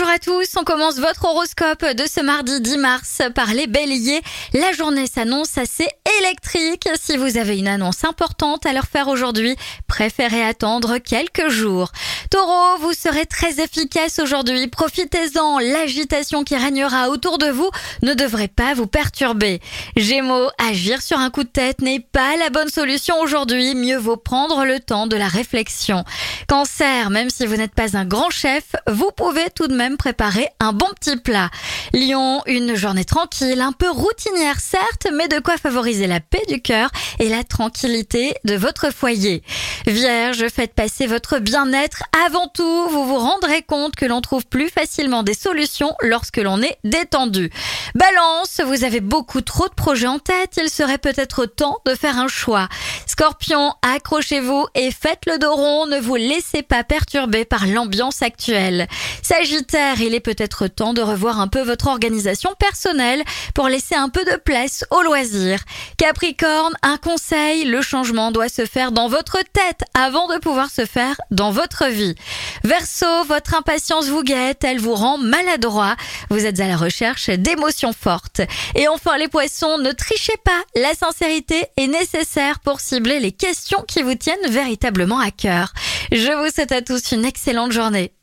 Bonjour à tous, on commence votre horoscope de ce mardi 10 mars par les béliers. La journée s'annonce assez électrique. Si vous avez une annonce importante à leur faire aujourd'hui, préférez attendre quelques jours. Taureau, vous serez très efficace aujourd'hui, profitez-en. L'agitation qui régnera autour de vous ne devrait pas vous perturber. Gémeaux, agir sur un coup de tête n'est pas la bonne solution aujourd'hui, mieux vaut prendre le temps de la réflexion. Cancer, même si vous n'êtes pas un grand chef, vous pouvez tout de même préparer un bon petit plat. Lion, une journée tranquille, un peu routinière certes, mais de quoi favoriser la paix du cœur et la tranquillité de votre foyer. Vierge, faites passer votre bien-être avant tout. Vous vous rendrez compte que l'on trouve plus facilement des solutions lorsque l'on est détendu. Balance, vous avez beaucoup trop de projets en tête, il serait peut-être temps de faire un choix. Scorpion, accrochez-vous et faites le dos rond, ne vous laissez pas perturber par l'ambiance actuelle. Sagittaire, il est peut-être temps de revoir un peu votre organisation personnelle pour laisser un peu de place aux loisirs. Capricorne, un conseil, le changement doit se faire dans votre tête avant de pouvoir se faire dans votre vie. Verseau, votre impatience vous guette, elle vous rend maladroit. Vous êtes à la recherche d'émotions fortes. Et enfin les poissons, ne trichez pas, la sincérité est nécessaire pour cibler les questions qui vous tiennent véritablement à cœur. Je vous souhaite à tous une excellente journée.